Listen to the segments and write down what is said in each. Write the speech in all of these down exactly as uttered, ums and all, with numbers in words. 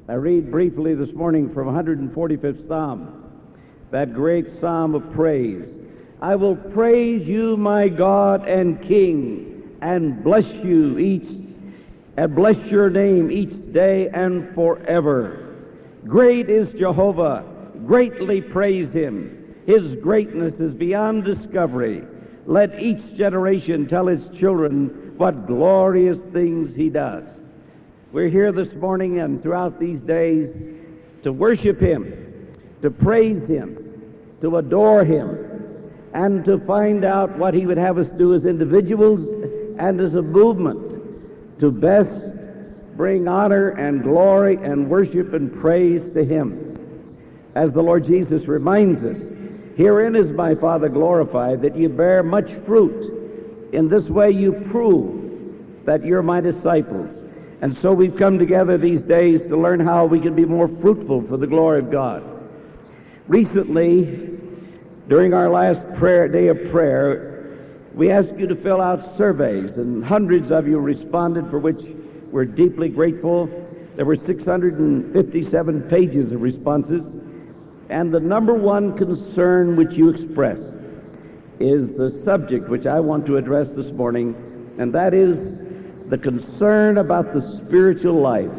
I read briefly this morning from one hundred forty-fifth Psalm, that great psalm of praise. I will praise you, my God and King, and bless you each, and bless your name each day and forever. Great is Jehovah, greatly praise him. His greatness is beyond discovery. Let each generation tell its children what glorious things he does. We're here this morning and throughout these days to worship him, to praise him, to adore him, and to find out what he would have us do as individuals and as a movement to best bring honor and glory and worship and praise to him. As the Lord Jesus reminds us, herein is my Father glorified, that you bear much fruit. In this way you prove that you're my disciples. And so we've come together these days to learn how we can be more fruitful for the glory of God. Recently, during our last prayer day of prayer, we asked you to fill out surveys, and hundreds of you responded, for which we're deeply grateful. There were six hundred fifty-seven pages of responses, and the number one concern which you expressed is the subject which I want to address this morning, and that is the concern about the spiritual life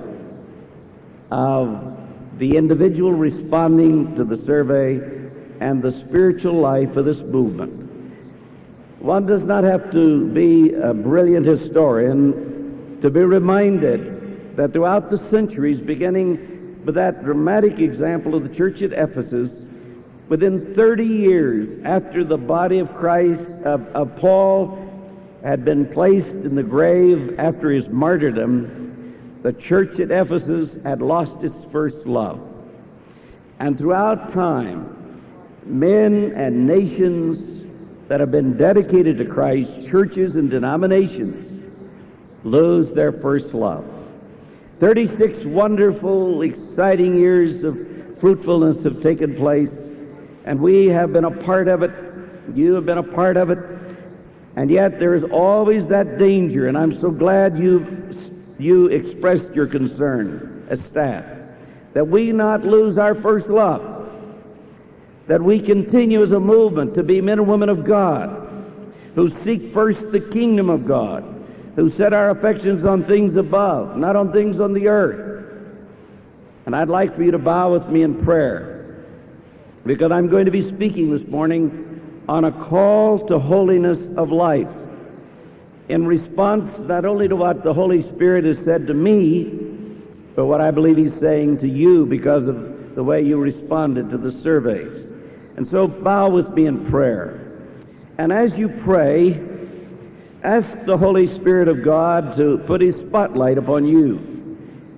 of the individual responding to the survey and the spiritual life of this movement. One does not have to be a brilliant historian to be reminded that throughout the centuries, beginning with that dramatic example of the church at Ephesus, within thirty years after the body of Christ, of, of Paul, had been placed in the grave after his martyrdom, the church at Ephesus had lost its first love. And throughout time, men and nations that have been dedicated to Christ, churches and denominations, lose their first love. thirty-six wonderful, exciting years of fruitfulness have taken place, and we have been a part of it. You have been a part of it. And yet there is always that danger, and I'm so glad you you expressed your concern as staff, that we not lose our first love, that we continue as a movement to be men and women of God, who seek first the kingdom of God, who set our affections on things above, not on things on the earth. And I'd like for you to bow with me in prayer, because I'm going to be speaking this morning on a call to holiness of life, in response not only to what the Holy Spirit has said to me, but what I believe he's saying to you because of the way you responded to the surveys. And so bow with me in prayer. And as you pray, ask the Holy Spirit of God to put his spotlight upon you.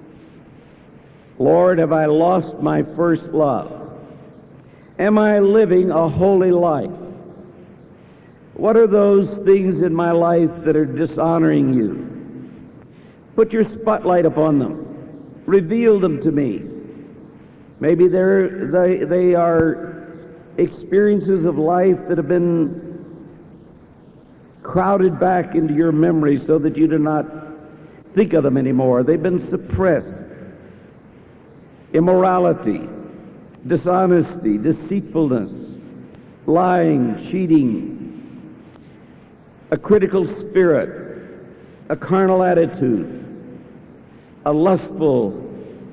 Lord, have I lost my first love? Am I living a holy life? What are those things in my life that are dishonoring you? Put your spotlight upon them. Reveal them to me. Maybe they're, they, they are experiences of life that have been crowded back into your memory so that you do not think of them anymore. They've been suppressed. Immorality, dishonesty, deceitfulness, lying, cheating, a critical spirit, a carnal attitude, a lustful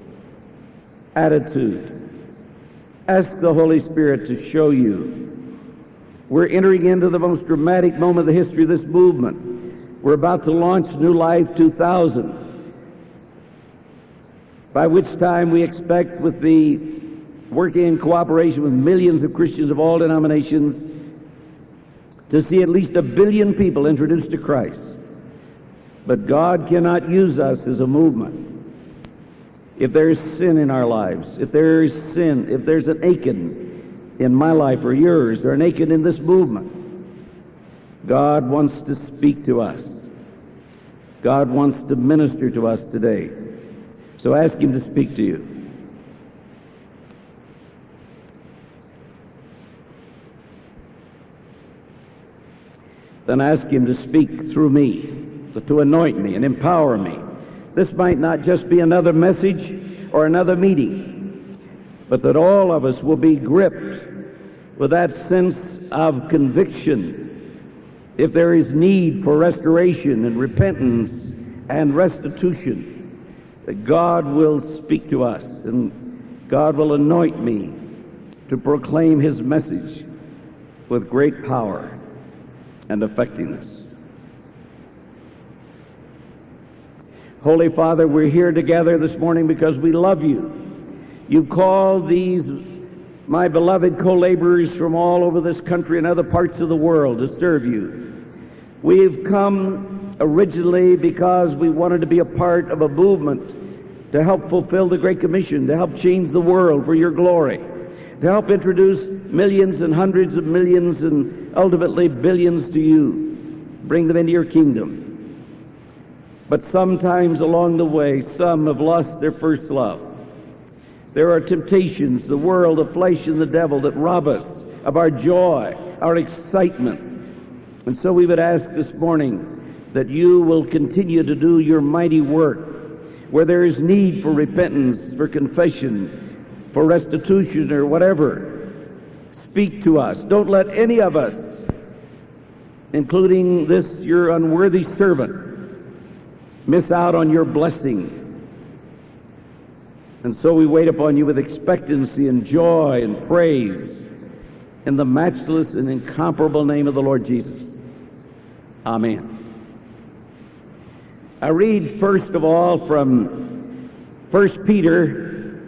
attitude. Ask the Holy Spirit to show you. We're entering into the most dramatic moment of the history of this movement. We're about to launch New Life two thousand, by which time we expect, with the working in cooperation with millions of Christians of all denominations, to see at least a billion people introduced to Christ. But God cannot use us as a movement. If there is sin in our lives, if there is sin, if there's an Achan in my life or yours, or an Achan in this movement, God wants to speak to us. God wants to minister to us today. So ask him to speak to you. Then ask him to speak through me, to anoint me and empower me. This might not just be another message or another meeting, but that all of us will be gripped with that sense of conviction. If there is need for restoration and repentance and restitution, that God will speak to us and God will anoint me to proclaim his message with great power and effectiveness. Holy Father, we're here together this morning because we love you. You've called these, my beloved co-laborers from all over this country and other parts of the world to serve you. We've come originally because we wanted to be a part of a movement to help fulfill the Great Commission, to help change the world for your glory, to help introduce millions and hundreds of millions and ultimately billions to you, bring them into your kingdom. But sometimes along the way, some have lost their first love. There are temptations, the world, the flesh, and the devil that rob us of our joy, our excitement. And so we would ask this morning that you will continue to do your mighty work where there is need for repentance, for confession, for restitution, or whatever. Speak to us. Don't let any of us, including this your unworthy servant, miss out on your blessing. And so we wait upon you with expectancy and joy and praise in the matchless and incomparable name of the Lord Jesus. Amen. I read first of all from First Peter,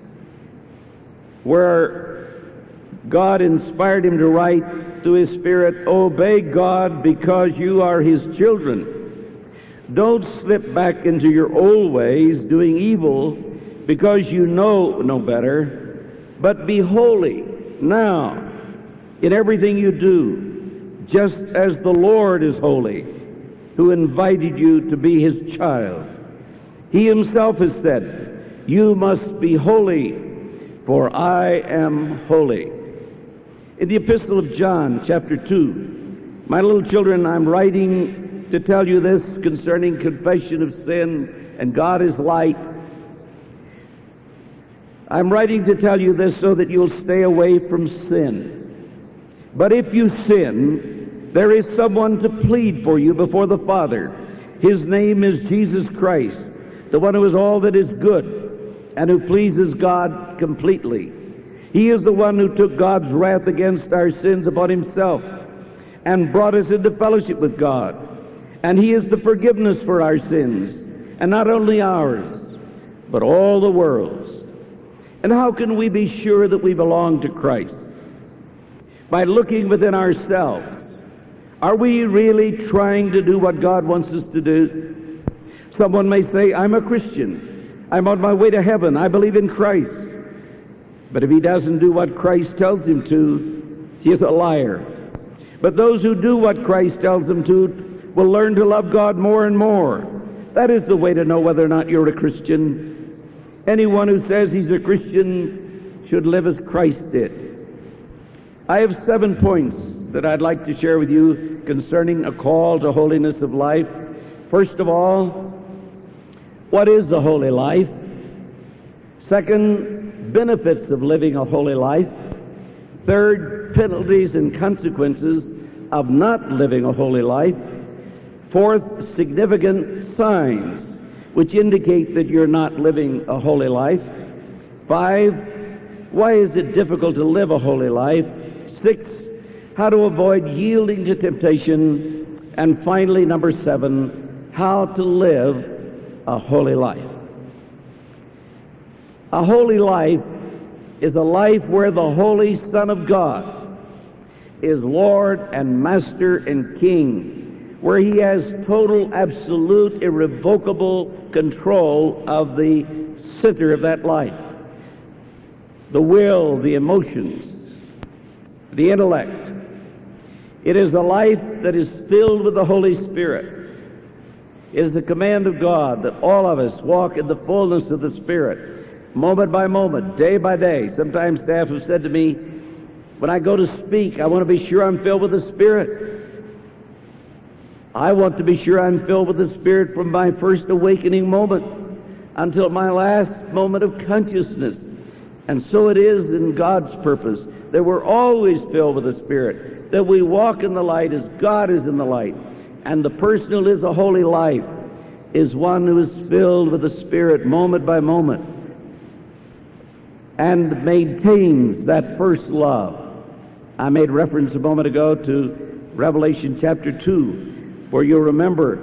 where God inspired him to write through his Spirit, obey God because you are his children. Don't slip back into your old ways, doing evil because you know no better, but be holy now in everything you do, just as the Lord is holy, who invited you to be his child. He himself has said, you must be holy, for I am holy. In the Epistle of John, chapter two, my little children, I'm writing to tell you this concerning confession of sin, and God is light. I'm writing to tell you this so that you'll stay away from sin. But if you sin, there is someone to plead for you before the Father. His name is Jesus Christ, the one who is all that is good and who pleases God completely. He is the one who took God's wrath against our sins upon himself and brought us into fellowship with God. And he is the forgiveness for our sins, and not only ours, but all the world's. And how can we be sure that we belong to Christ? By looking within ourselves. Are we really trying to do what God wants us to do? Someone may say, I'm a Christian. I'm on my way to heaven. I believe in Christ. But if he doesn't do what Christ tells him to, he is a liar. But those who do what Christ tells them to will learn to love God more and more. That is the way to know whether or not you're a Christian. Anyone who says he's a Christian should live as Christ did. I have seven points that I'd like to share with you concerning a call to holiness of life. First of all, what is the holy life? Second, benefits of living a holy life. Third, penalties and consequences of not living a holy life. Fourth, significant signs which indicate that you're not living a holy life. Five, why is it difficult to live a holy life? Six, how to avoid yielding to temptation. And finally, number seven, how to live a holy life. A holy life is a life where the Holy Son of God is Lord and Master and King, where he has total, absolute, irrevocable control of the center of that life. The will, the emotions, the intellect. It is a life that is filled with the Holy Spirit. It is the command of God that all of us walk in the fullness of the Spirit, moment by moment, day by day. Sometimes staff have said to me, when I go to speak, I want to be sure I'm filled with the Spirit. I want to be sure I'm filled with the Spirit from my first awakening moment. until my last moment of consciousness. And so it is in God's purpose, that we're always filled with the Spirit, that we walk in the light as God is in the light. And the person who lives a holy life is one who is filled with the Spirit moment by moment and maintains that first love. I made reference a moment ago to Revelation chapter two, where you'll remember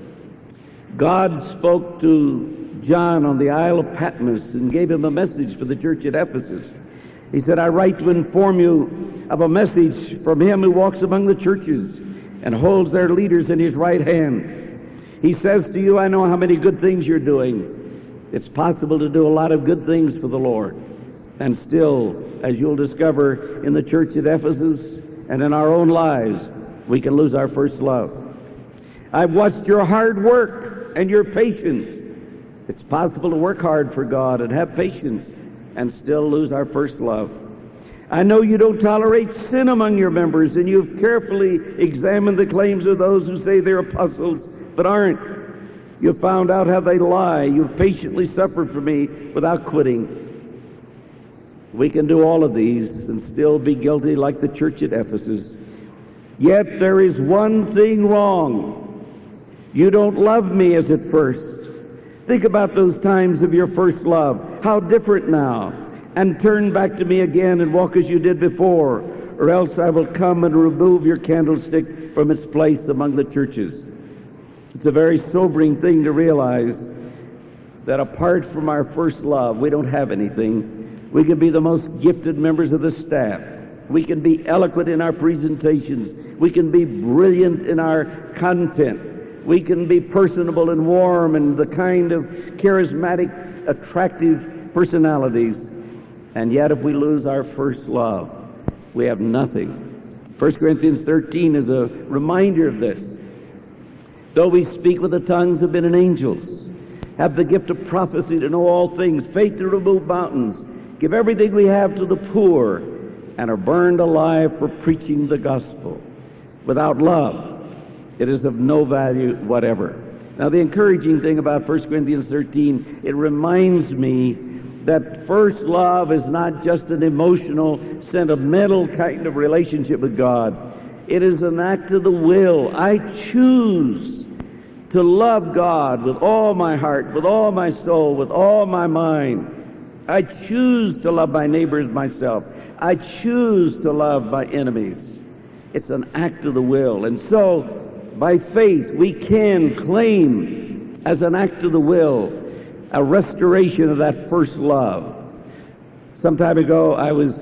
God spoke to John on the Isle of Patmos and gave him a message for the church at Ephesus. He said, I write to inform you of a message from him who walks among the churches and holds their leaders in his right hand. He says to you, I know how many good things you're doing. It's possible to do a lot of good things for the Lord. And still, as you'll discover in the church at Ephesus and in our own lives, we can lose our first love. I've watched your hard work and your patience. It's possible to work hard for God and have patience and still lose our first love. I know you don't tolerate sin among your members, and you've carefully examined the claims of those who say they're apostles but aren't. You've found out how they lie. You've patiently suffered for me without quitting. We can do all of these and still be guilty like the church at Ephesus. Yet there is one thing wrong. You don't love me as at first. Think about those times of your first love. How different now. And turn back to me again and walk as you did before, or else I will come and remove your candlestick from its place among the churches. It's a very sobering thing to realize that apart from our first love, we don't have anything. We can be the most gifted members of the staff. We can be eloquent in our presentations. We can be brilliant in our content. We can be personable and warm and the kind of charismatic, attractive personalities. And yet if we lose our first love, we have nothing. First Corinthians thirteen is a reminder of this. Though we speak with the tongues of men and angels, have the gift of prophecy to know all things, faith to remove mountains, give everything we have to the poor, and are burned alive for preaching the gospel. Without love, it is of no value whatever. Now, the encouraging thing about First Corinthians thirteen, it reminds me that first love is not just an emotional, sentimental kind of relationship with God. It is an act of the will. I choose to love God with all my heart, with all my soul, with all my mind. I choose to love my neighbor as myself. I choose to love my enemies. It's an act of the will. And so, by faith, we can claim as an act of the will a restoration of that first love. Some time ago, I was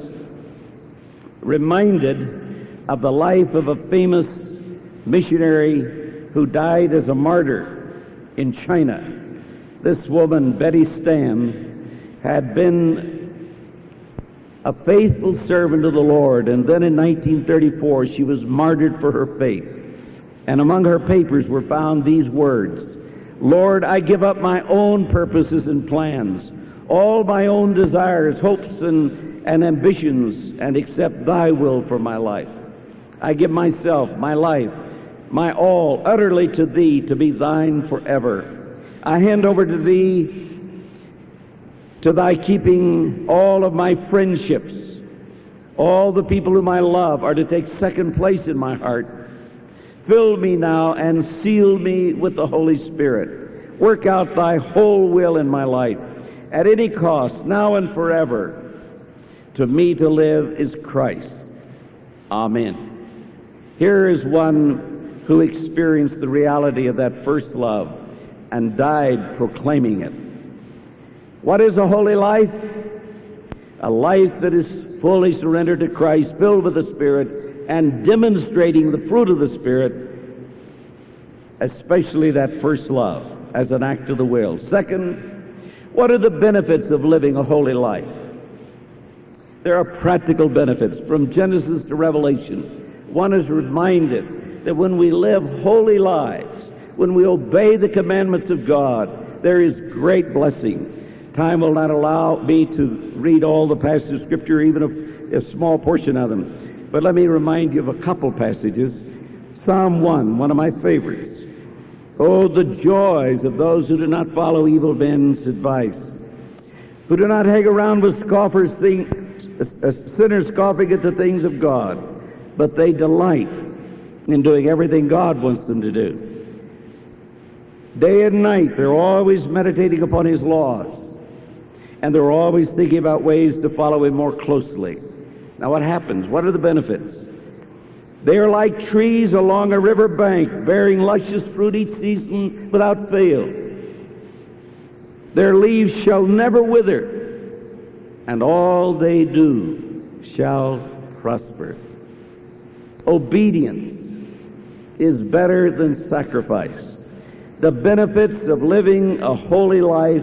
reminded of the life of a famous missionary who died as a martyr in China. This woman, Betty Stam, had been a faithful servant of the Lord, and then in nineteen thirty-four she was martyred for her faith. And among her papers were found these words, Lord, I give up my own purposes and plans, all my own desires, hopes, and, and ambitions, and accept thy will for my life. I give myself, my life, my all, utterly to thee, to be thine forever. I hand over to thee, to thy keeping, all of my friendships. All the people whom I love are to take second place in my heart. Fill me now and seal me with the Holy Spirit. Work out thy whole will in my life, at any cost, now and forever. To me to live is Christ. Amen. Here is one who experienced the reality of that first love and died proclaiming it. What is a holy life? A life that is fully surrendered to Christ, filled with the Spirit, and demonstrating the fruit of the Spirit, especially that first love, as an act of the will. Second, what are the benefits of living a holy life? There are practical benefits from Genesis to Revelation. One is reminded that when we live holy lives, when we obey the commandments of God, there is great blessing. Time will not allow me to read all the passages of Scripture, even a, a small portion of them. But let me remind you of a couple passages. Psalm one, one of my favorites. Oh, the joys of those who do not follow evil men's advice, who do not hang around with scoffers, think, uh, sinners scoffing at the things of God, but they delight in doing everything God wants them to do. Day and night, they're always meditating upon His laws, and they're always thinking about ways to follow Him more closely. Now what happens? What are the benefits? They are like trees along a river bank, bearing luscious fruit each season without fail. Their leaves shall never wither, and all they do shall prosper. Obedience is better than sacrifice. The benefits of living a holy life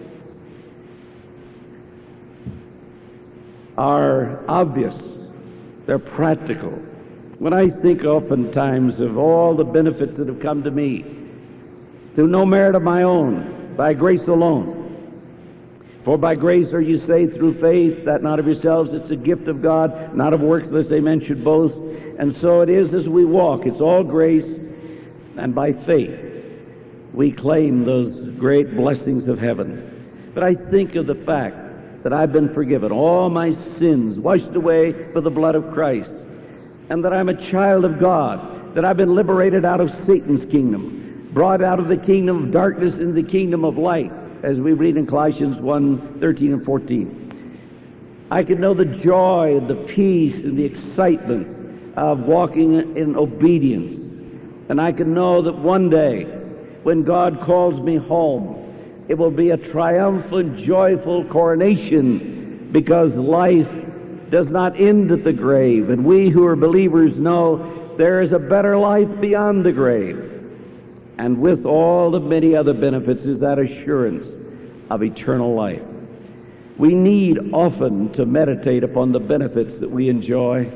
are obvious. They're practical. When I think oftentimes of all the benefits that have come to me, through no merit of my own, by grace alone. For by grace are you saved through faith, that not of yourselves, it's a gift of God, not of works, lest any man should boast. And so it is as we walk. It's all grace, and by faith we claim those great blessings of heaven. But I think of the fact that I've been forgiven, all my sins washed away by the blood of Christ, and that I'm a child of God, that I've been liberated out of Satan's kingdom, brought out of the kingdom of darkness into the kingdom of light, as we read in Colossians one, thirteen and fourteen. I can know the joy and the peace and the excitement of walking in obedience. And I can know that one day, when God calls me home, it will be a triumphant, joyful coronation, because life does not end at the grave. And we who are believers know there is a better life beyond the grave. And with all the many other benefits is that assurance of eternal life. We need often to meditate upon the benefits that we enjoy.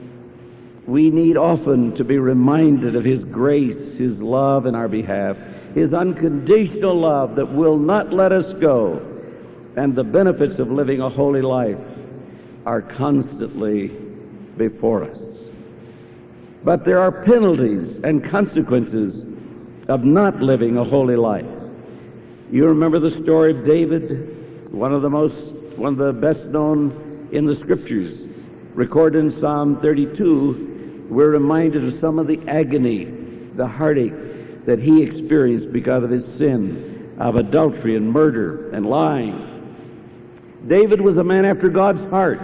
We need often to be reminded of His grace, His love in our behalf, His unconditional love that will not let us go. And the benefits of living a holy life are constantly before us. But there are penalties and consequences of not living a holy life. You remember the story of David, one of the most, one of the best known in the Scriptures. Recorded in Psalm thirty-two, we're reminded of some of the agony, the heartache that he experienced because of his sin of adultery and murder and lying. David was a man after God's heart.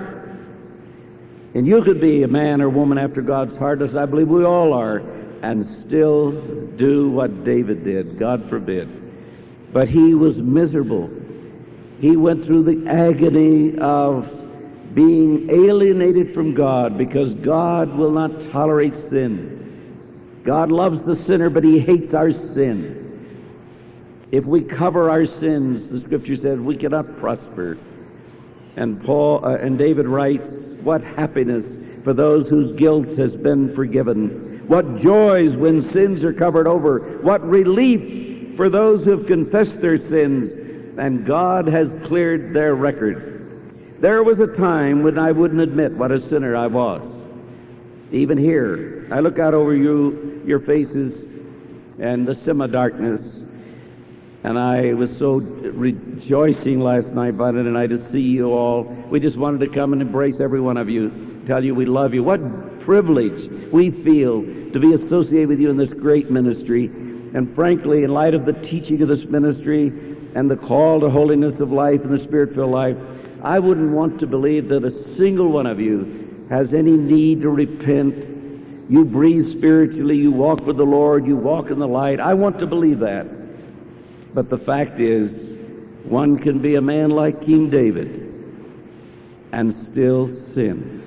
And you could be a man or woman after God's heart, as I believe we all are, and still do what David did. God forbid. But he was miserable. He went through the agony of being alienated from God, because God will not tolerate sin. God loves the sinner, but He hates our sin. If we cover our sins, the Scripture says, we cannot prosper. And Paul uh, and David writes, what happiness for those whose guilt has been forgiven. What joys when sins are covered over. What relief for those who have confessed their sins and God has cleared their record. There was a time when I wouldn't admit what a sinner I was. Even here, I look out over you, your faces, and the semi-darkness, and I was so rejoicing last night, Violet and I, to see you all. We just wanted to come and embrace every one of you, tell you we love you. What privilege we feel to be associated with you in this great ministry. And frankly, in light of the teaching of this ministry and the call to holiness of life and the Spirit-filled life, I wouldn't want to believe that a single one of you has any need to repent. You breathe spiritually, you walk with the Lord, you walk in the light. I want to believe that. But the fact is, one can be a man like King David and still sin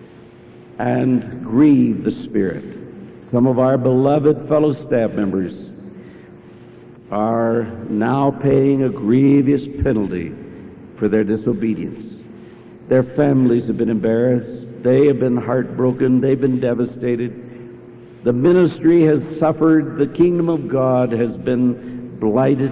and grieve the Spirit. Some of our beloved fellow staff members are now paying a grievous penalty for their disobedience. Their families have been embarrassed. They have been heartbroken. They've been devastated. The ministry has suffered. The kingdom of God has been blighted.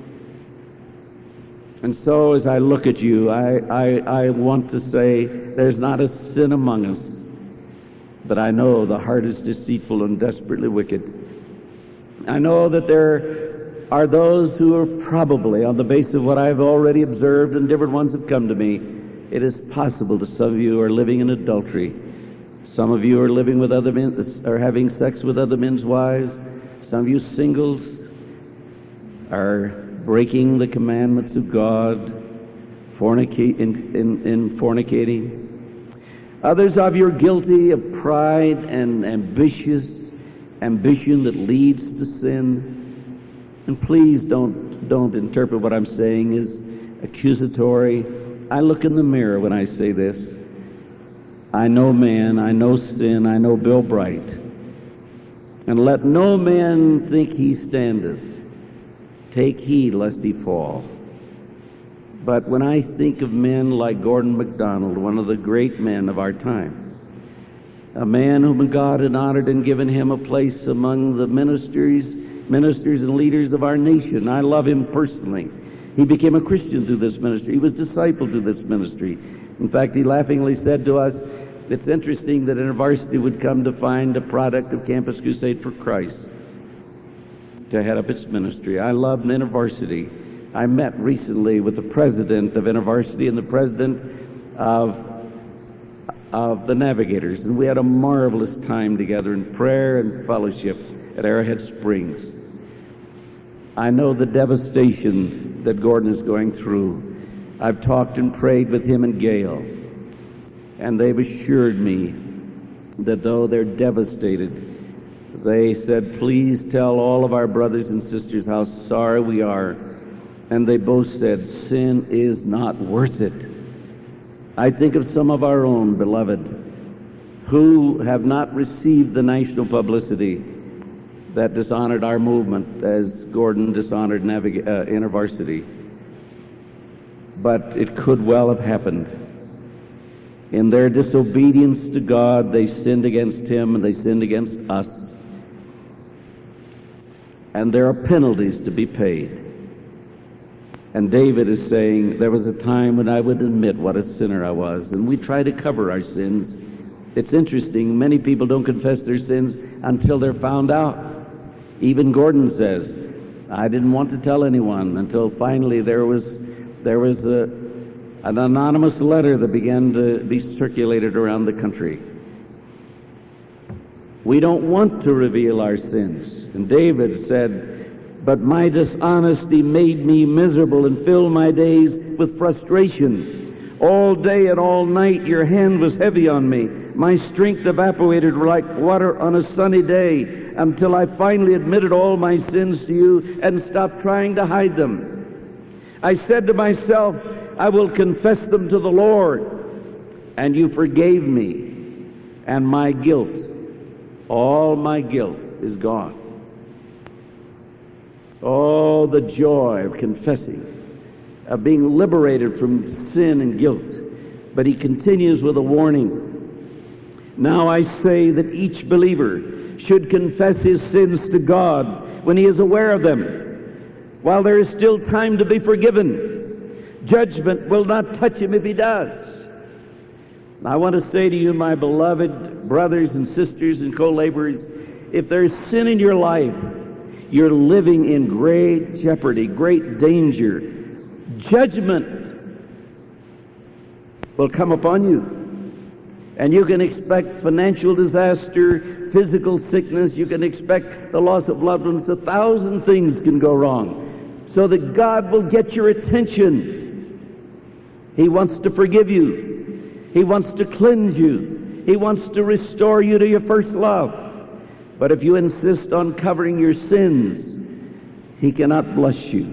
And so as I look at you, I, I, I want to say there's not a sin among us. But I know the heart is deceitful and desperately wicked. I know that there are those who are probably, on the basis of what I've already observed and different ones have come to me, it is possible that some of you are living in adultery. Some of you are living with other men, are having sex with other men's wives. Some of you singles are breaking the commandments of God, fornicate, in, in, in fornicating. Others of you are guilty of pride and ambitious ambition that leads to sin. And please don't don't interpret what I'm saying as accusatory. I look in the mirror when I say this. I know man, I know sin, I know Bill Bright. And let no man think he standeth. Take heed lest he fall. But when I think of men like Gordon MacDonald, one of the great men of our time, a man whom God had honored and given him a place among the ministers, ministers and leaders of our nation. I love him personally. He became a Christian through this ministry. He was discipled through this ministry. In fact, he laughingly said to us, it's interesting that InterVarsity would come to find a product of Campus Crusade for Christ to head up its ministry. I love InterVarsity. I met recently with the president of InterVarsity and the president of of the Navigators, and we had a marvelous time together in prayer and fellowship at Arrowhead Springs. I know the devastation that Gordon is going through. I've talked and prayed with him and Gail, and they've assured me that though they're devastated, they said, please tell all of our brothers and sisters how sorry we are. And they both said, sin is not worth it. I think of some of our own beloved who have not received the national publicity that dishonored our movement as Gordon dishonored Navig- uh, InterVarsity. But it could well have happened. In their disobedience to God, they sinned against him and they sinned against us. And there are penalties to be paid. And David is saying, there was a time when I would admit what a sinner I was. And we try to cover our sins. It's interesting, many people don't confess their sins until they're found out. Even Gordon says, I didn't want to tell anyone until finally there was there was a, an anonymous letter that began to be circulated around the country. We don't want to reveal our sins. And David said, but my dishonesty made me miserable and filled my days with frustration. All day and all night your hand was heavy on me. My strength evaporated like water on a sunny day until I finally admitted all my sins to you and stopped trying to hide them. I said to myself, I will confess them to the Lord. And you forgave me. And my guilt, all my guilt is gone. Oh, the joy of confessing, of being liberated from sin and guilt. But he continues with a warning. Now I say that each believer should confess his sins to God when he is aware of them, while there is still time to be forgiven. Judgment will not touch him if he does. I want to say to you, my beloved brothers and sisters and co-laborers, if there's sin in your life, you're living in great jeopardy, great danger. Judgment will come upon you. And you can expect financial disaster, physical sickness, you can expect the loss of loved ones. A thousand things can go wrong. So that God will get your attention. He wants to forgive you. He wants to cleanse you. He wants to restore you to your first love. But if you insist on covering your sins, he cannot bless you.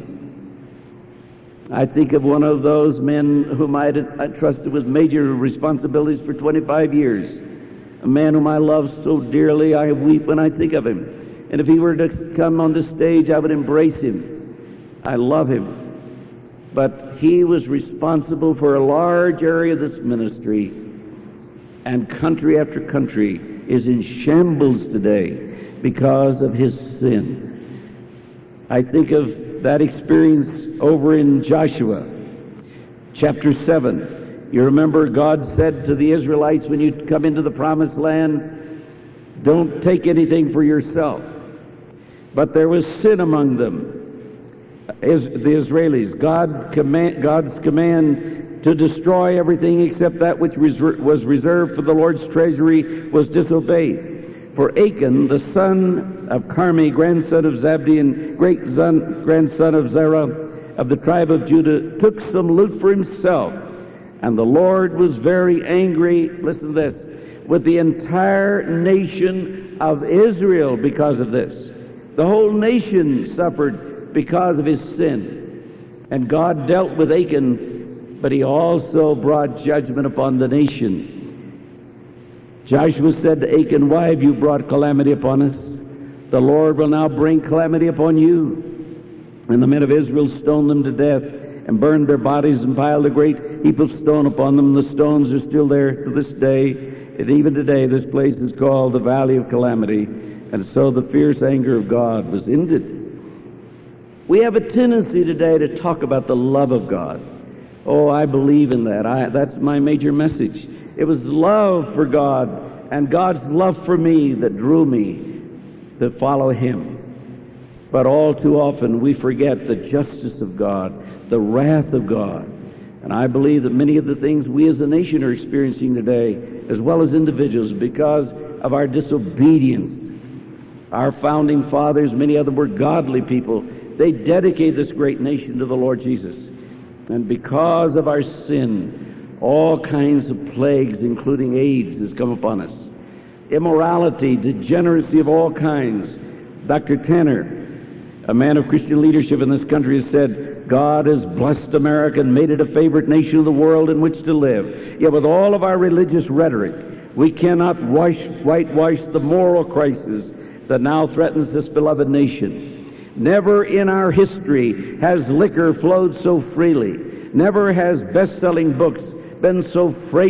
I think of one of those men whom I had trusted with major responsibilities for twenty-five years. A man whom I love so dearly, I weep when I think of him. And if he were to come on the stage, I would embrace him. I love him. But he was responsible for a large area of this ministry, and country after country is in shambles today because of his sin. I think of that experience over in Joshua chapter seven. You remember God said to the Israelites when you come into the promised land, don't take anything for yourself. But there was sin among them, Is, the Israelis. God command, God's command to destroy everything except that which reser- was reserved for the Lord's treasury was disobeyed. For Achan, the son of Carmi, grandson of Zabdi, and great son, grandson of Zerah, of the tribe of Judah, took some loot for himself. And the Lord was very angry, listen to this, with the entire nation of Israel because of this. The whole nation suffered because of his sin. And God dealt with Achan, but he also brought judgment upon the nation. Joshua said to Achan, "Why have you brought calamity upon us? The Lord will now bring calamity upon you." And the men of Israel stoned them to death, and burned their bodies, and piled a great heap of stone upon them. The stones are still there to this day. And even today, this place is called the Valley of Calamity. And so the fierce anger of God was ended. We have a tendency today to talk about the love of God. Oh, I believe in that. I, that's my major message. It was love for God and God's love for me that drew me to follow Him. But all too often we forget the justice of God, the wrath of God. And I believe that many of the things we as a nation are experiencing today, as well as individuals, because of our disobedience. Our founding fathers, many of them were godly people. They dedicated this great nation to the Lord Jesus. And because of our sin, all kinds of plagues, including AIDS, has come upon us. Immorality, degeneracy of all kinds. Doctor Tanner, a man of Christian leadership in this country, has said, God has blessed America and made it a favorite nation of the world in which to live. Yet with all of our religious rhetoric, we cannot wash, whitewash the moral crisis that now threatens this beloved nation. Never in our history has liquor flowed so freely. Never has best-selling books been so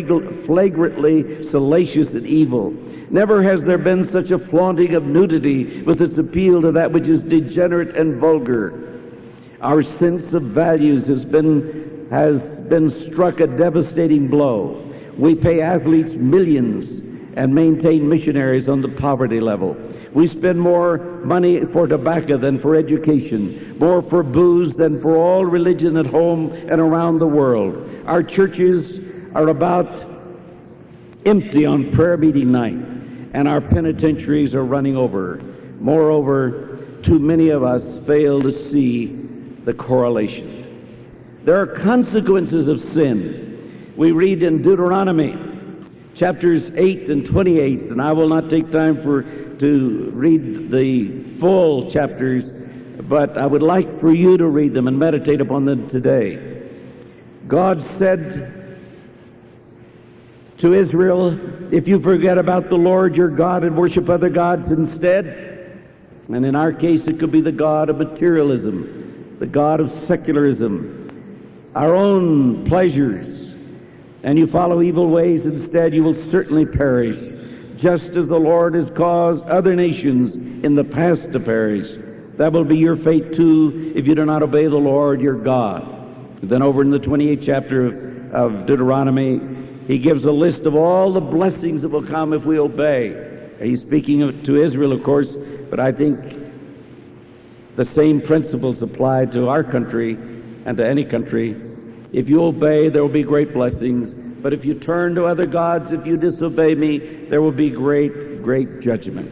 flagrantly salacious and evil. Never has there been such a flaunting of nudity with its appeal to that which is degenerate and vulgar. Our sense of values has been, has been struck a devastating blow. We pay athletes millions and maintain missionaries on the poverty level. We spend more money for tobacco than for education, more for booze than for all religion at home and around the world. Our churches are about empty on prayer meeting night, and our penitentiaries are running over. Moreover, too many of us fail to see the correlation. There are consequences of sin. We read in Deuteronomy chapters eight and twenty-eight, and I will not take time for to read the full chapters, but I would like for you to read them and meditate upon them today. God said to Israel, if you forget about the Lord your God and worship other gods instead, and in our case it could be the god of materialism, the god of secularism, our own pleasures, and you follow evil ways instead, you will certainly perish, just as the Lord has caused other nations in the past to perish. That will be your fate too if you do not obey the Lord your God. And then over in the twenty-eighth chapter of, of Deuteronomy, he gives a list of all the blessings that will come if we obey. He's speaking of, to Israel, of course, but I think the same principles apply to our country and to any country. If you obey, there will be great blessings. But if you turn to other gods, if you disobey me, there will be great, great judgment.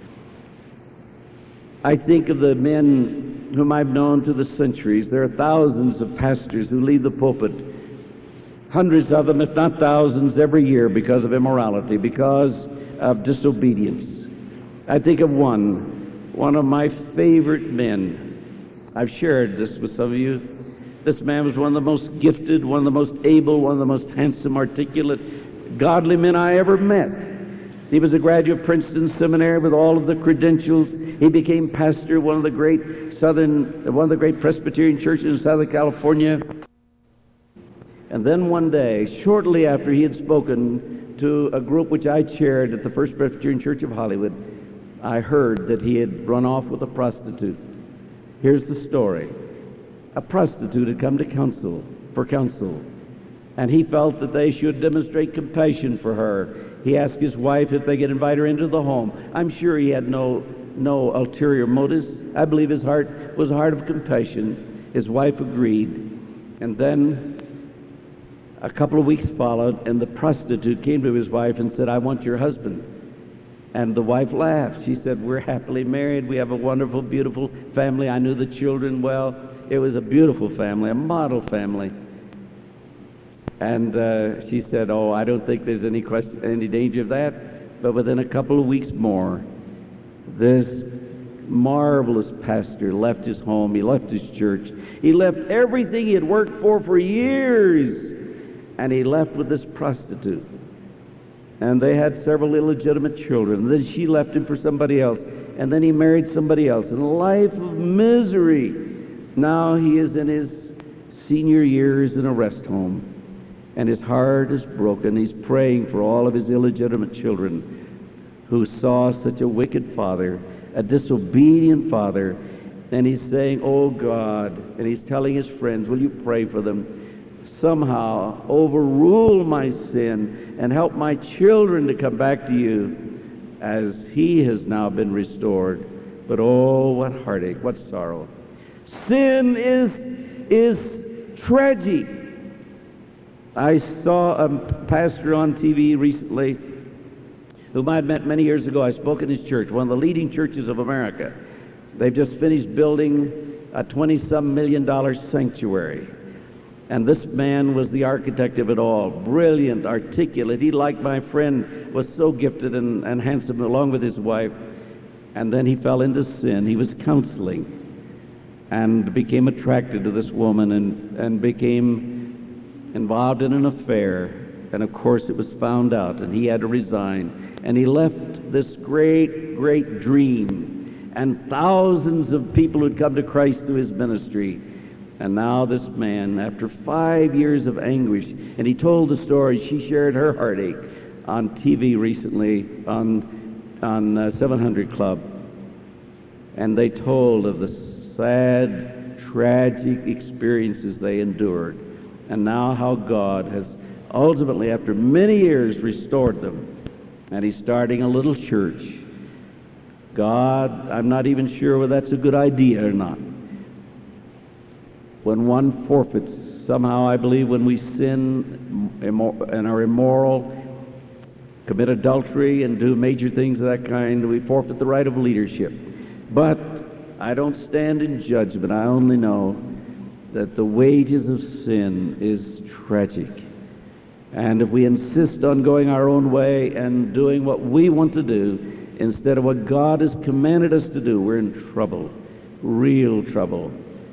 I think of the men whom I've known through the centuries. There are thousands of pastors who leave the pulpit, hundreds of them, if not thousands, every year because of immorality, because of disobedience. I think of one, one of my favorite men. I've shared this with some of you. This man was one of the most gifted, one of the most able, one of the most handsome, articulate, godly men I ever met. He was a graduate of Princeton Seminary with all of the credentials. He became pastor of one of the great southern, one of the great Presbyterian churches in Southern California. And then one day, shortly after he had spoken to a group which I chaired at the First Presbyterian Church of Hollywood, I heard that he had run off with a prostitute. Here's the story. A prostitute had come to counsel, for counsel, and he felt that they should demonstrate compassion for her. He asked his wife if they could invite her into the home. I'm sure he had no no ulterior motives. I believe his heart was a heart of compassion. His wife agreed. And then a couple of weeks followed, and the prostitute came to his wife and said, "I want your husband." And the wife laughed. She said, "We're happily married. We have a wonderful, beautiful family. I knew the children well. It was a beautiful family, a model family." And uh, she said, "Oh, I don't think there's any question, any danger of that." But within a couple of weeks more, this marvelous pastor left his home. He left his church. He left everything he had worked for for years, and he left with this prostitute. And they had several illegitimate children. Then she left him for somebody else. And then he married somebody else. And a life of misery. Now he is in his senior years in a rest home. And his heart is broken. He's praying for all of his illegitimate children who saw such a wicked father, a disobedient father. And he's saying, "Oh God," and he's telling his friends, "Will you pray for them? Somehow overrule my sin and help my children to come back to you as he has now been restored." But oh, what heartache, what sorrow. Sin is, is tragic. I saw a pastor on T V recently whom I had met many years ago. I spoke in his church, one of the leading churches of America. They've just finished building a twenty-some million dollar sanctuary. And this man was the architect of it all. Brilliant, articulate. He, like my friend, was so gifted and, and handsome along with his wife. And then he fell into sin. He was counseling and became attracted to this woman and, and became involved in an affair. And of course it was found out and he had to resign. And he left this great, great dream and thousands of people who'd come to Christ through his ministry. And now this man, after five years of anguish, and he told the story, she shared her heartache on T V recently on, on uh, seven hundred Club. And they told of the sad, tragic experiences they endured. And now how God has ultimately, after many years, restored them. And he's starting a little church. God, I'm not even sure whether that's a good idea or not. When one forfeits, somehow I believe when we sin and are immoral, commit adultery and do major things of that kind, we forfeit the right of leadership. But I don't stand in judgment. I only know that the wages of sin is tragic. And if we insist on going our own way and doing what we want to do instead of what God has commanded us to do, we're in trouble, real trouble.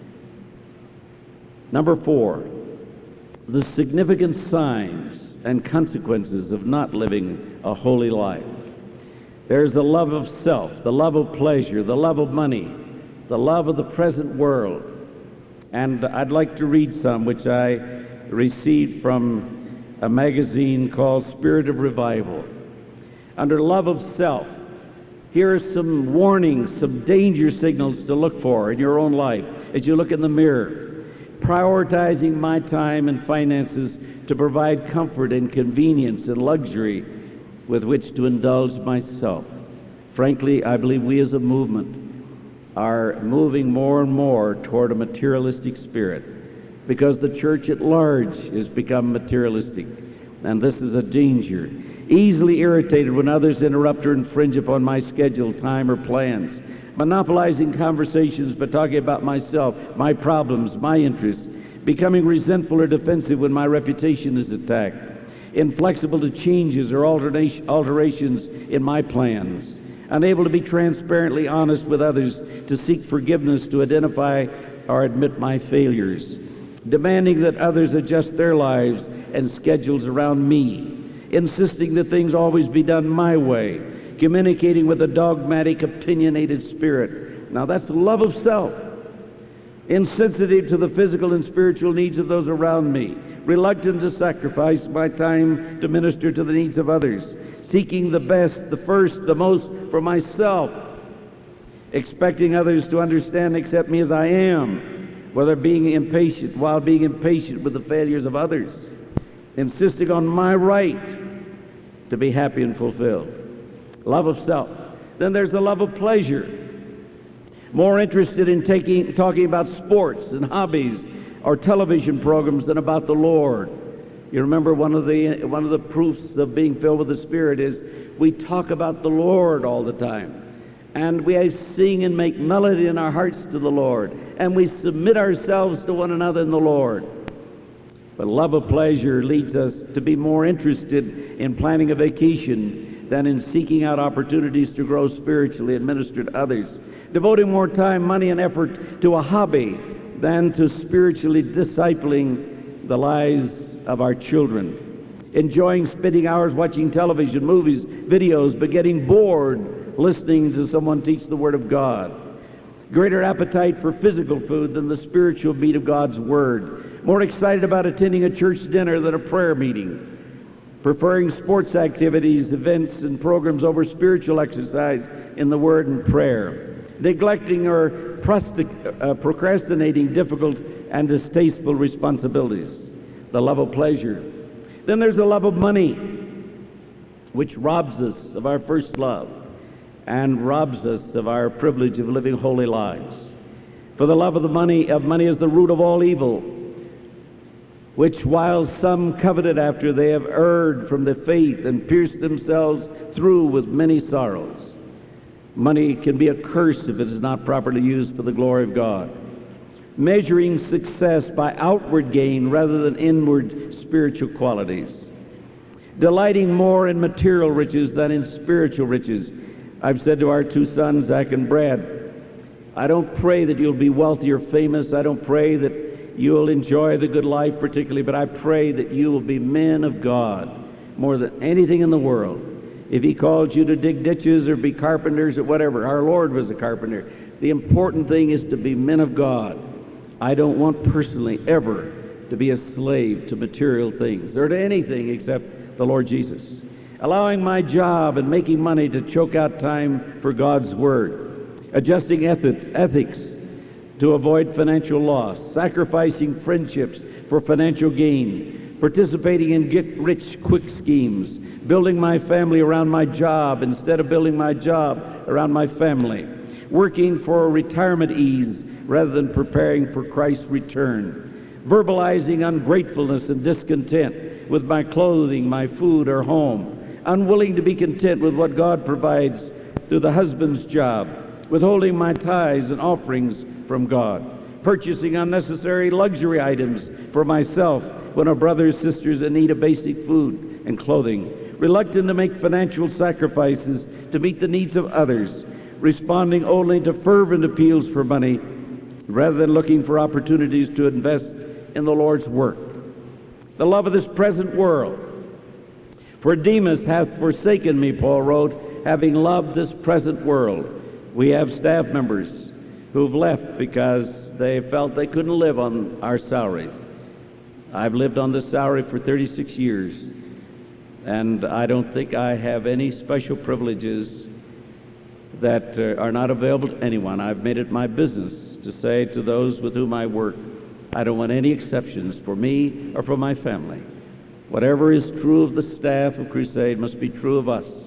Number four, the significant signs and consequences of not living a holy life. There's the love of self, the love of pleasure, the love of money, the love of the present world. And I'd like to read some which I received from a magazine called Spirit of Revival. Under love of self, here are some warnings, some danger signals to look for in your own life as you look in the mirror. Prioritizing my time and finances to provide comfort and convenience and luxury with which to indulge myself. Frankly, I believe we as a movement are moving more and more toward a materialistic spirit because the church at large has become materialistic, and this is a danger. Easily irritated when others interrupt or infringe upon my schedule, time, or plans. Monopolizing conversations by talking about myself, my problems, my interests, becoming resentful or defensive when my reputation is attacked, inflexible to changes or alterations in my plans, unable to be transparently honest with others, to seek forgiveness, to identify or admit my failures, demanding that others adjust their lives and schedules around me, insisting that things always be done my way, communicating with a dogmatic, opinionated spirit. Now that's love of self. Insensitive to the physical and spiritual needs of those around me. Reluctant to sacrifice my time to minister to the needs of others. Seeking the best, the first, the most for myself. Expecting others to understand and accept me as I am, whether being impatient, while being impatient with the failures of others. Insisting on my right to be happy and fulfilled. Love of self. Then there's the love of pleasure. More interested in taking, talking about sports and hobbies or television programs than about the Lord. You remember one of the one of the proofs of being filled with the Spirit is we talk about the Lord all the time. And we sing and make melody in our hearts to the Lord. And we submit ourselves to one another in the Lord. But love of pleasure leads us to be more interested in planning a vacation than in seeking out opportunities to grow spiritually and minister to others. Devoting more time, money, and effort to a hobby than to spiritually discipling the lives of our children. Enjoying spending hours watching television, movies, videos, but getting bored listening to someone teach the Word of God. Greater appetite for physical food than the spiritual meat of God's Word. More excited about attending a church dinner than a prayer meeting. Preferring sports activities, events, and programs over spiritual exercise in the Word and prayer. Neglecting or prosti- uh, procrastinating difficult and distasteful responsibilities. The love of pleasure. Then there's the love of money, which robs us of our first love and robs us of our privilege of living holy lives. For the love of the money of money is the root of all evil, which while some coveted after, they have erred from the faith and pierced themselves through with many sorrows. Money can be a curse if it is not properly used for the glory of God. Measuring success by outward gain rather than inward spiritual qualities. Delighting more in material riches than in spiritual riches. I've said to our two sons, Zach and Brad, I don't pray that you'll be wealthy or famous. I don't pray that you'll enjoy the good life particularly, but I pray that you will be men of God more than anything in the world. If he called you to dig ditches or be carpenters or whatever, our Lord was a carpenter. The important thing is to be men of God. I don't want personally ever to be a slave to material things or to anything except the Lord Jesus. Allowing my job and making money to choke out time for God's Word. Adjusting ethics, ethics to avoid financial loss. Sacrificing friendships for financial gain. Participating in get-rich-quick schemes. Building my family around my job instead of building my job around my family. Working for retirement ease rather than preparing for Christ's return. Verbalizing ungratefulness and discontent with my clothing, my food, or home. Unwilling to be content with what God provides through the husband's job. Withholding my tithes and offerings from God. Purchasing unnecessary luxury items for myself when our brothers and sisters in need of basic food and clothing. Reluctant to make financial sacrifices to meet the needs of others. Responding only to fervent appeals for money rather than looking for opportunities to invest in the Lord's work. The love of this present world. For Demas hath forsaken me, Paul wrote, having loved this present world. We have staff members who've left because they felt they couldn't live on our salaries. I've lived on this salary for thirty-six years, and I don't think I have any special privileges that uh, are not available to anyone. I've made it my business to say to those with whom I work, I don't want any exceptions for me or for my family. Whatever is true of the staff of Crusade must be true of us.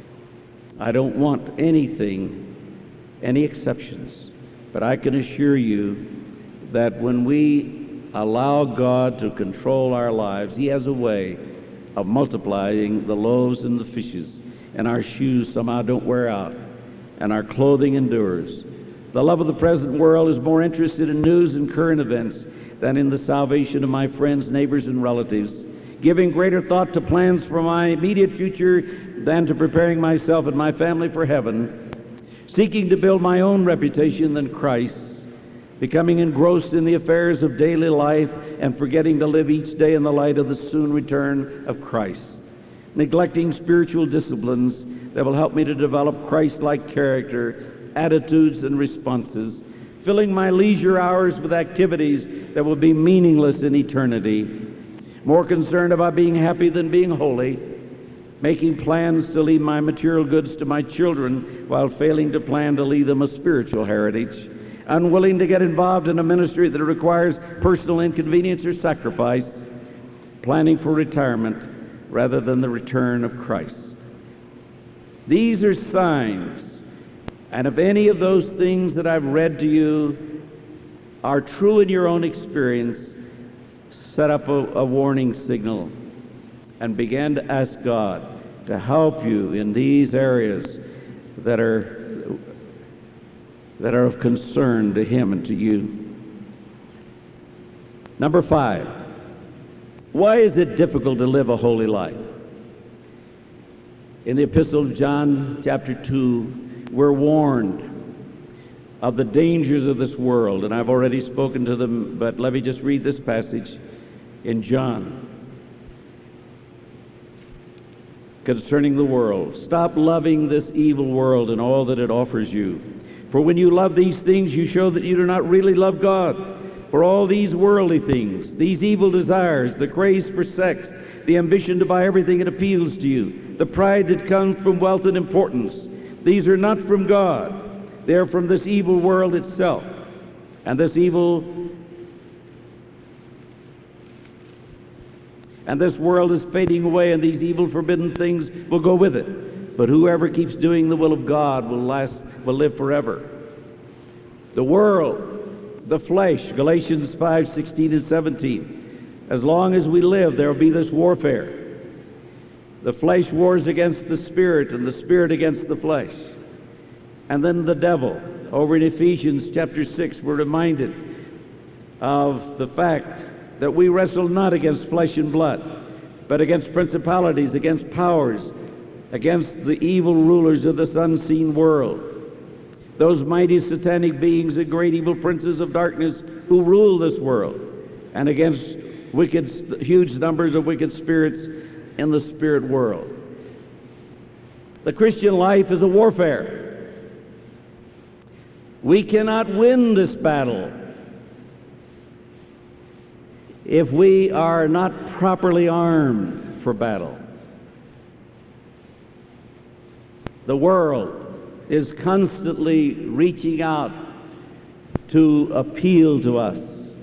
I don't want anything, any exceptions. But I can assure you that when we allow God to control our lives, He has a way of multiplying the loaves and the fishes, and our shoes somehow don't wear out, and our clothing endures. The love of the present world is more interested in news and current events than in the salvation of my friends, neighbors, and relatives, giving greater thought to plans for my immediate future than to preparing myself and my family for heaven, seeking to build my own reputation than Christ, becoming engrossed in the affairs of daily life and forgetting to live each day in the light of the soon return of Christ, neglecting spiritual disciplines that will help me to develop Christ-like character, attitudes, and responses, filling my leisure hours with activities that will be meaningless in eternity, more concerned about being happy than being holy, making plans to leave my material goods to my children while failing to plan to leave them a spiritual heritage, unwilling to get involved in a ministry that requires personal inconvenience or sacrifice, planning for retirement rather than the return of Christ. These are signs And if any of those things that I've read to you are true in your own experience, set up a, a warning signal and begin to ask God to help you in these areas that are that are of concern to Him and to you. Number five, why is it difficult to live a holy life? In the Epistle of John, chapter two, we're warned of the dangers of this world, and I've already spoken to them, but let me just read this passage in John concerning the world. Stop loving this evil world and all that it offers you. For when you love these things, you show that you do not really love God. For all these worldly things, these evil desires, the craze for sex, the ambition to buy everything that appeals to you, the pride that comes from wealth and importance, these are not from God. They are from this evil world itself. And this evil and this world is fading away, and these evil forbidden things will go with it. But whoever keeps doing the will of God will last will live forever. The world, the flesh, Galatians five sixteen and seventeen. As long as we live, there will be this warfare. The flesh wars against the spirit, and the spirit against the flesh. And then the devil. Over in Ephesians chapter six, we're reminded of the fact that we wrestle not against flesh and blood, but against principalities, against powers, against the evil rulers of this unseen world, those mighty satanic beings and great evil princes of darkness who rule this world, and against wicked, huge numbers of wicked spirits in the spirit world. The Christian life is a warfare. We cannot win this battle if we are not properly armed for battle. The world is constantly reaching out to appeal to us,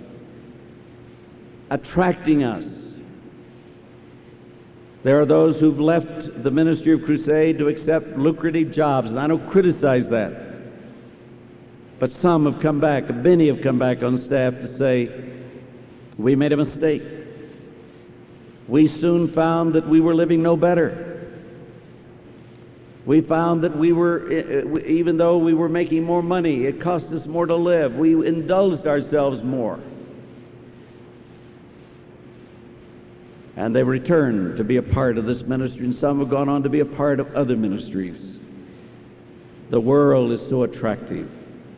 attracting us. There are those who've left the ministry of crusade to accept lucrative jobs, and I don't criticize that. But some have come back, many have come back on staff to say, we made a mistake. We soon found that we were living no better. We found that we were, even though we were making more money, it cost us more to live. We indulged ourselves more. And they returned to be a part of this ministry, and some have gone on to be a part of other ministries. The world is so attractive.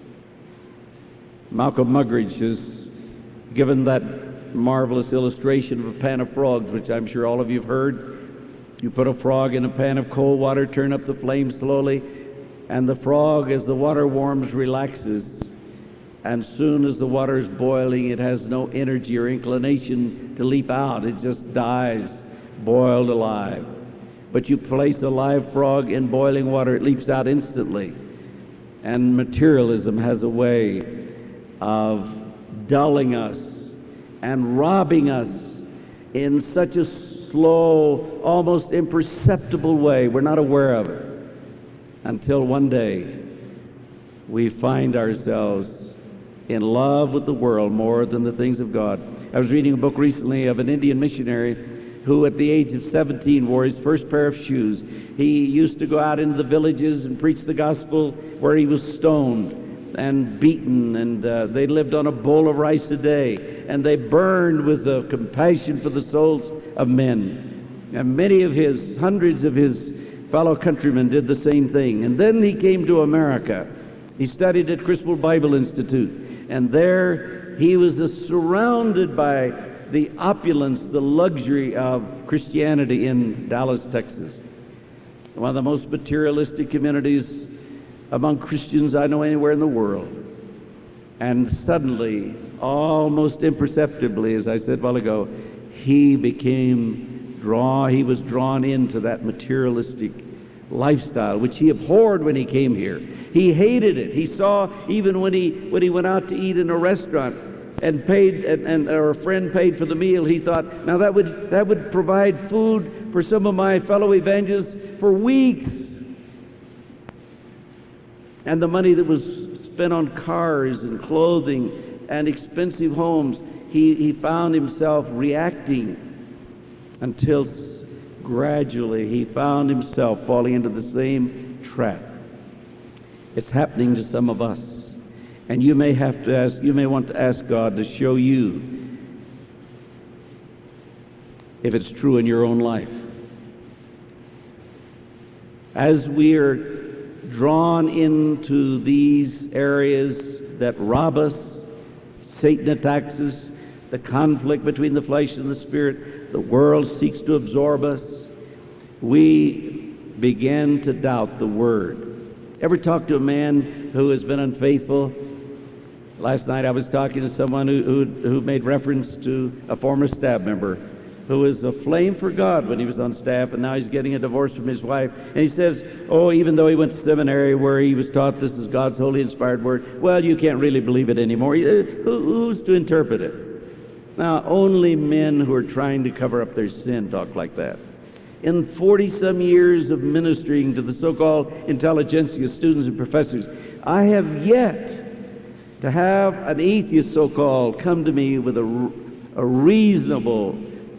Malcolm Muggeridge has given that marvelous illustration of a pan of frogs, which I'm sure all of you have heard. You put a frog in a pan of cold water, turn up the flame slowly, and the frog, as the water warms, relaxes. And soon as the water is boiling, it has no energy or inclination to leap out. It just dies, boiled alive. But you place a live frog in boiling water, it leaps out instantly. And materialism has a way of dulling us and robbing us in such a slow, almost imperceptible way. We're not aware of it until one day we find ourselves in love with the world more than the things of God. I was reading a book recently of an Indian missionary who at the age of seventeen wore his first pair of shoes. He used to go out into the villages and preach the gospel where he was stoned and beaten, and uh, they lived on a bowl of rice a day, and they burned with a compassion for the souls of men. And many of his, hundreds of his fellow countrymen did the same thing. And then he came to America. He studied at Criswell Bible Institute, and there he was uh, surrounded by the opulence, the luxury of Christianity in Dallas, Texas. One of the most materialistic communities among Christians I know anywhere in the world. And suddenly, almost imperceptibly, as I said a while ago, he became drawn, he was drawn into that materialistic lifestyle, which he abhorred when he came here. He hated it. He saw, even when he when he went out to eat in a restaurant and paid, and, and or a friend paid for the meal, he thought, now that would that would provide food for some of my fellow evangelists for weeks. and the money that was spent on cars and clothing and expensive homes, he, he found himself reacting until s- gradually he found himself falling into the same trap. It's happening to some of us. And you may have to ask, you may want to ask God to show you if it's true in your own life. As we are drawn into these areas that rob us, Satan attacks us, the conflict between the flesh and the spirit, the world seeks to absorb us, we begin to doubt the Word. Ever talk to a man who has been unfaithful? Last night I was talking to someone who, who, who made reference to a former staff member who was aflame for God when he was on staff, and now he's getting a divorce from his wife. And he says, oh, even though he went to seminary where he was taught this is God's holy inspired word, well, you can't really believe it anymore. Who, who's to interpret it? Now, only men who are trying to cover up their sin talk like that. In forty-some years of ministering to the so-called intelligentsia, students and professors, I have yet to have an atheist, so-called, come to me with a, a reasonable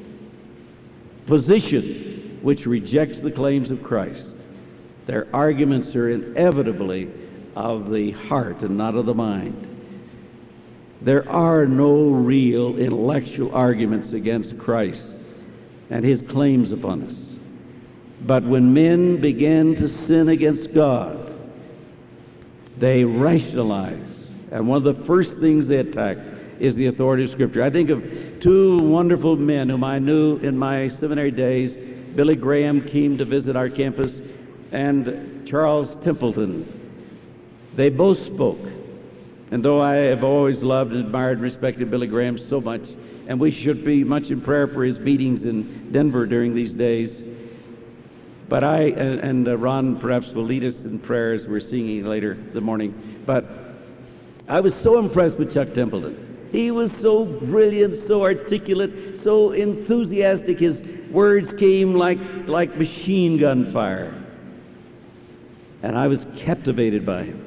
position which rejects the claims of Christ. Their arguments are inevitably of the heart and not of the mind. There are no real intellectual arguments against Christ and his claims upon us. But when men begin to sin against God, they rationalize. And one of the first things they attack is the authority of Scripture. I think of two wonderful men whom I knew in my seminary days. Billy Graham came to visit our campus, and Charles Templeton. They both spoke. And though I have always loved and admired and respected Billy Graham so much, and we should be much in prayer for his meetings in Denver during these days, but I, and, and uh, Ron perhaps will lead us in prayer as we're singing later in the morning, but I was so impressed with Chuck Templeton. He was so brilliant, so articulate, so enthusiastic. His words came like, like machine gun fire. And I was captivated by him.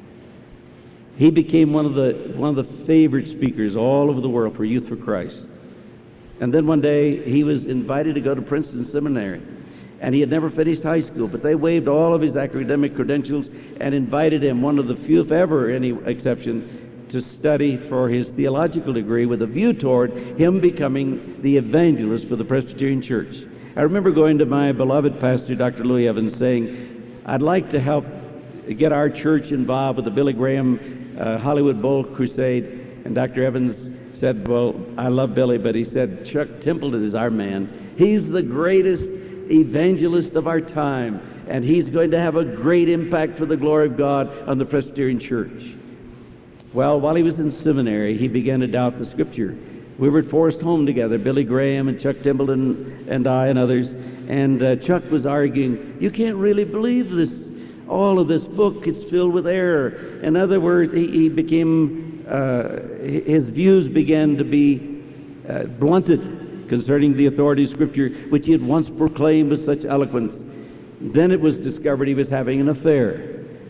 He became one of the one of the favorite speakers all over the world for Youth for Christ. And then one day he was invited to go to Princeton Seminary. And he had never finished high school, but they waived all of his academic credentials and invited him, one of the few, if ever any exception, to study for his theological degree with a view toward him becoming the evangelist for the Presbyterian Church. I remember going to my beloved pastor, Doctor Louis Evans, saying, I'd like to help get our church involved with the Billy Graham uh, Hollywood Bowl Crusade. And Doctor Evans said, well, I love Billy, but he said, Chuck Templeton is our man. He's the greatest evangelist of our time, and he's going to have a great impact for the glory of God on the Presbyterian Church. Well, while he was in seminary, he began to doubt the Scripture. We were at Forest Home together, Billy Graham and Chuck Templeton and I and others, and uh, Chuck was arguing, you can't really believe this, all of this book, it's filled with error. In other words, he, he became, uh, his views began to be uh, blunted concerning the authority of Scripture, which he had once proclaimed with such eloquence. Then it was discovered he was having an affair.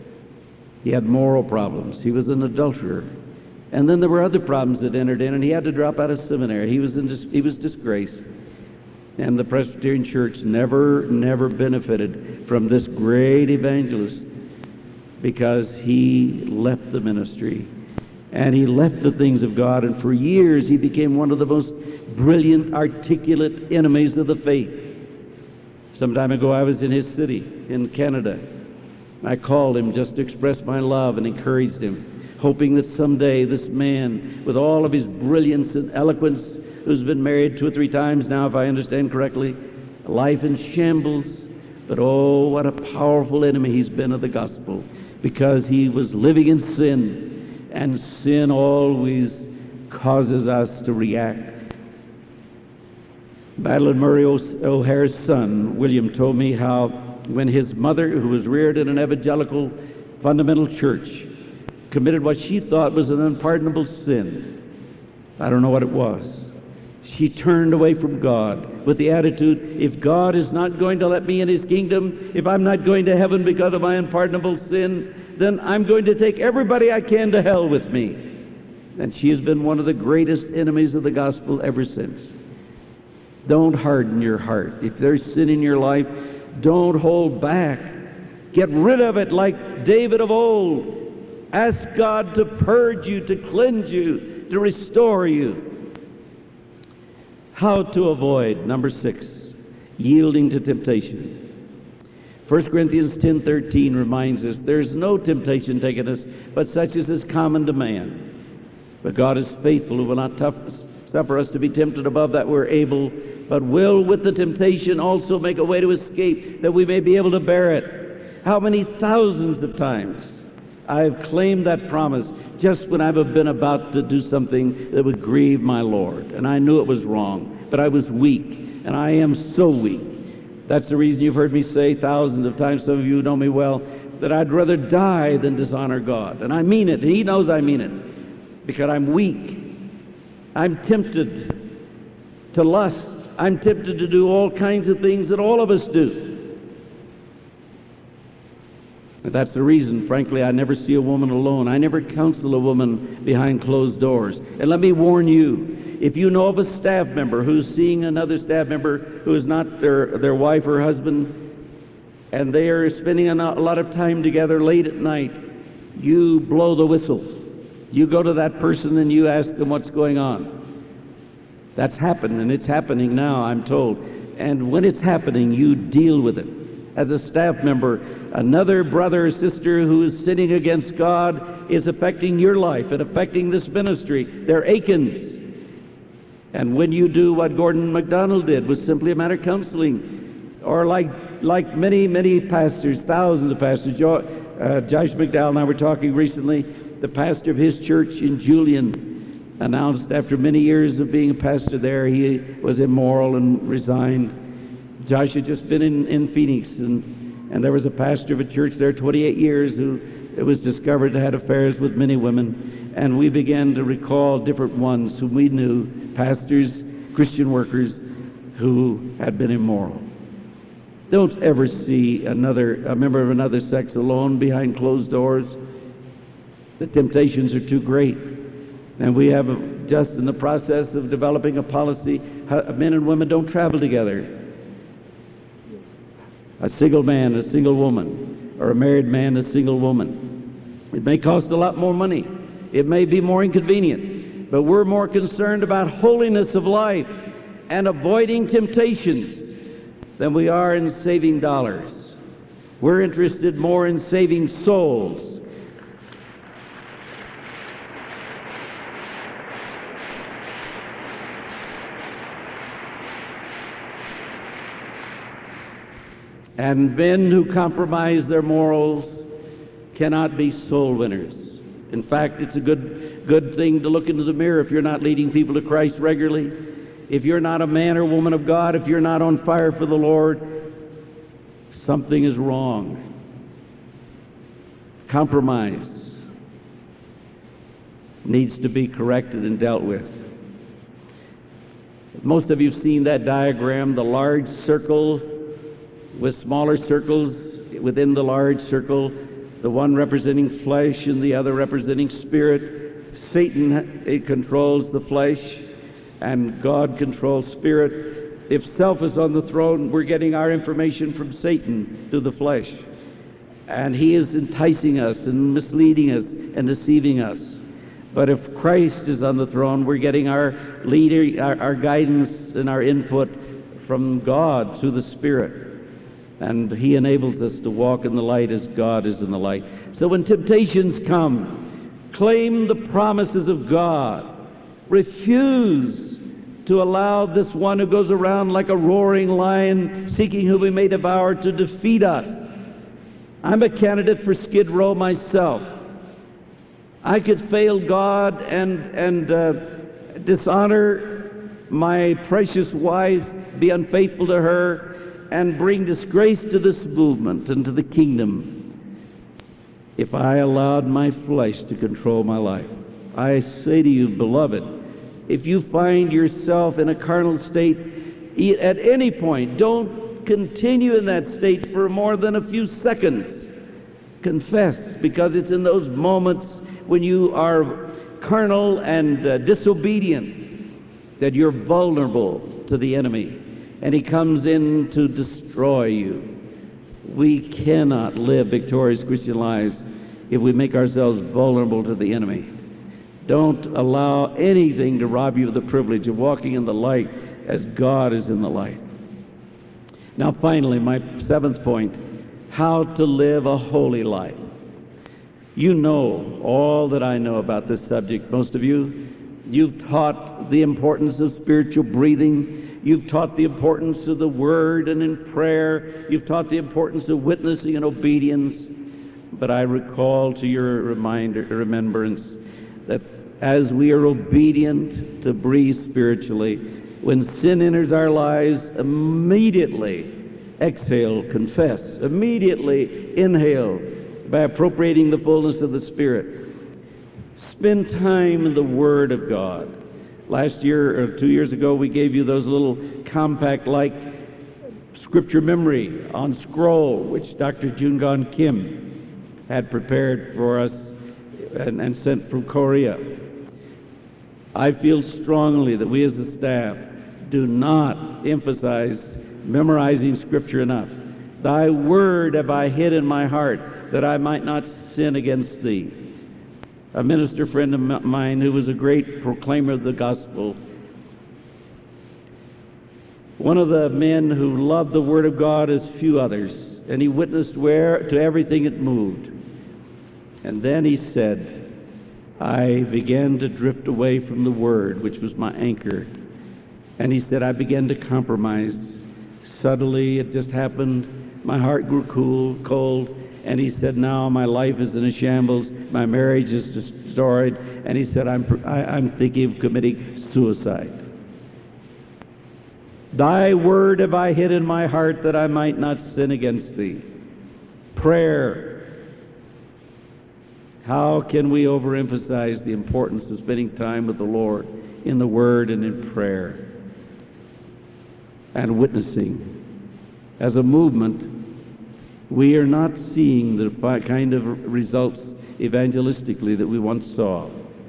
He had moral problems. He was an adulterer. And then there were other problems that entered in, and he had to drop out of seminary. He was in dis- he was disgraced. And the Presbyterian Church never, never benefited from this great evangelist because he left the ministry. And he left the things of God, and for years he became one of the most brilliant, articulate enemies of the faith. Some time ago I was in his city, in Canada. I called him just to express my love and encouraged him, hoping that someday this man, with all of his brilliance and eloquence, who's been married two or three times now, if I understand correctly, life in shambles, but oh, what a powerful enemy he's been of the gospel, because he was living in sin, and sin always causes us to react. Madeline Murray O'Hare's son, William, told me how when his mother, who was reared in an evangelical fundamental church, committed what she thought was an unpardonable sin. I don't know what it was. She turned away from God with the attitude, if God is not going to let me in his kingdom, if I'm not going to heaven because of my unpardonable sin, then I'm going to take everybody I can to hell with me. And she has been one of the greatest enemies of the gospel ever since. Don't harden your heart. If there's sin in your life, don't hold back. Get rid of it like David of old. Ask God to purge you, to cleanse you, to restore you. How to avoid, number six, yielding to temptation. First Corinthians ten thirteen reminds us, there's no temptation taken us, but such as is common to man. But God is faithful, who will not tough, suffer us to be tempted above that we're able, but will with the temptation also make a way to escape, that we may be able to bear it. How many thousands of times I've claimed that promise just when I've been about to do something that would grieve my Lord. And I knew it was wrong, but I was weak, and I am so weak. That's the reason you've heard me say thousands of times, some of you know me well, that I'd rather die than dishonor God. And I mean it, and He knows I mean it, because I'm weak. I'm tempted to lust. I'm tempted to do all kinds of things that all of us do. And that's the reason, frankly, I never see a woman alone. I never counsel a woman behind closed doors. And let me warn you, if you know of a staff member who's seeing another staff member who is not their, their wife or husband, and they are spending a lot of time together late at night, you blow the whistle. You go to that person and you ask them what's going on. That's happened, and it's happening now, I'm told. And when it's happening, you deal with it. As a staff member, another brother or sister who is sinning against God is affecting your life and affecting this ministry. They're Achans. And when you do what Gordon MacDonald did, was simply a matter of counseling, or like like many, many pastors, thousands of pastors. Jo, uh, Josh McDowell and I were talking recently. The pastor of his church in Julian announced after many years of being a pastor there, he was immoral and resigned. Josh had just been in, in Phoenix, and, and there was a pastor of a church there twenty-eight years who it was discovered had affairs with many women. And we began to recall different ones whom we knew, pastors, Christian workers, who had been immoral. Don't ever see another a member of another sex alone behind closed doors. The temptations are too great. And we have a, just in the process of developing a policy, men and women don't travel together. A single man, a single woman, or a married man, a single woman. It may cost a lot more money. It may be more inconvenient, but we're more concerned about holiness of life and avoiding temptations than we are in saving dollars. We're interested more in saving souls. And men who compromise their morals cannot be soul winners. In fact, it's a good good thing to look into the mirror if you're not leading people to Christ regularly. If you're not a man or woman of God, if you're not on fire for the Lord, something is wrong. Compromise needs to be corrected and dealt with. Most of you have seen that diagram, the large circle with smaller circles within the large circle, the one representing flesh and the other representing spirit. Satan, it controls the flesh, and God controls spirit. If self is on the throne, we're getting our information from Satan through the flesh. And he is enticing us and misleading us and deceiving us. But if Christ is on the throne, we're getting our leader, our, our guidance and our input from God through the Spirit. And he enables us to walk in the light as God is in the light. So when temptations come, claim the promises of God. Refuse to allow this one who goes around like a roaring lion, seeking whom he may devour, to defeat us. I'm a candidate for Skid Row myself. I could fail God and, and uh, dishonor my precious wife, be unfaithful to her, and bring disgrace to this movement and to the kingdom if I allowed my flesh to control my life. I say to you, beloved, if you find yourself in a carnal state at any point, don't continue in that state for more than a few seconds. Confess, because it's in those moments when you are carnal and uh, disobedient that you're vulnerable to the enemy, and he comes in to destroy you. We cannot live victorious Christian lives if we make ourselves vulnerable to the enemy. Don't allow anything to rob you of the privilege of walking in the light as God is in the light. Now finally, my seventh point, how to live a holy life. You know all that I know about this subject, most of you. You've taught the importance of spiritual breathing. You've taught the importance of the Word and in prayer. You've taught the importance of witnessing and obedience. But I recall to your reminder, remembrance that as we are obedient to breathe spiritually, when sin enters our lives, immediately exhale, confess. Immediately inhale by appropriating the fullness of the Spirit. Spend time in the Word of God. Last year or two years ago, we gave you those little compact-like scripture memory on scroll, which Doctor Jungon Kim had prepared for us and, and sent from Korea. I feel strongly that we as a staff do not emphasize memorizing Scripture enough. Thy word have I hid in my heart, that I might not sin against thee. A minister friend of mine who was a great proclaimer of the gospel, one of the men who loved the Word of God as few others, and he witnessed where to everything it moved. And then he said, I began to drift away from the Word, which was my anchor. And he said, I began to compromise. Subtly, it just happened. My heart grew cool, cold. And he said, now my life is in a shambles. My marriage is destroyed. And he said, I'm, I, I'm thinking of committing suicide. Thy word have I hid in my heart, that I might not sin against thee. Prayer. How can we overemphasize the importance of spending time with the Lord in the Word and in prayer and witnessing? As a movement, we are not seeing the kind of results evangelistically that we once saw.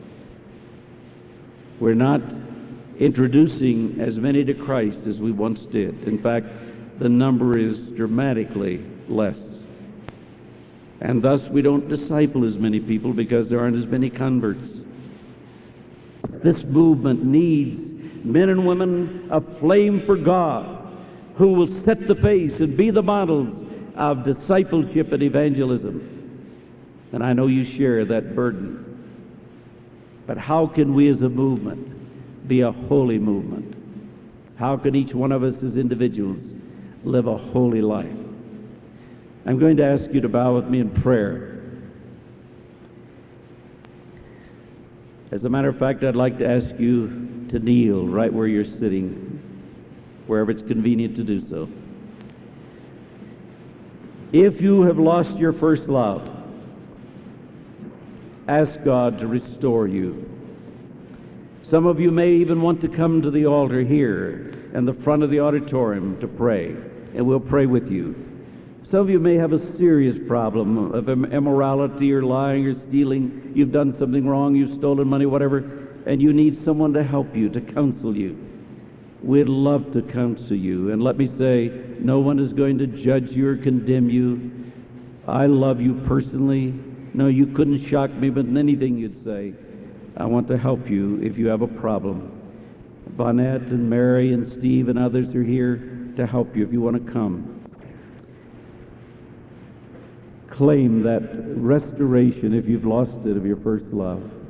We're not introducing as many to Christ as we once did. In fact, the number is dramatically less. And thus we don't disciple as many people because there aren't as many converts. This movement needs men and women aflame for God who will set the pace and be the models of discipleship and evangelism. And I know you share that burden. But how can we as a movement be a holy movement? How can each one of us as individuals live a holy life? I'm going to ask you to bow with me in prayer. As a matter of fact, I'd like to ask you to kneel right where you're sitting, wherever it's convenient to do so. If you have lost your first love, ask God to restore you. Some of you may even want to come to the altar here and the front of the auditorium to pray, and we'll pray with you. Some of you may have a serious problem of immorality or lying or stealing. You've done something wrong, you've stolen money, whatever, and you need someone to help you, to counsel you. We'd love to counsel you. And let me say, no one is going to judge you or condemn you. I love you personally. No, you couldn't shock me with anything you'd say. I want to help you if you have a problem. Bonnet and Mary and Steve and others are here to help you if you want to come. Claim that restoration, if you've lost it, of your first love.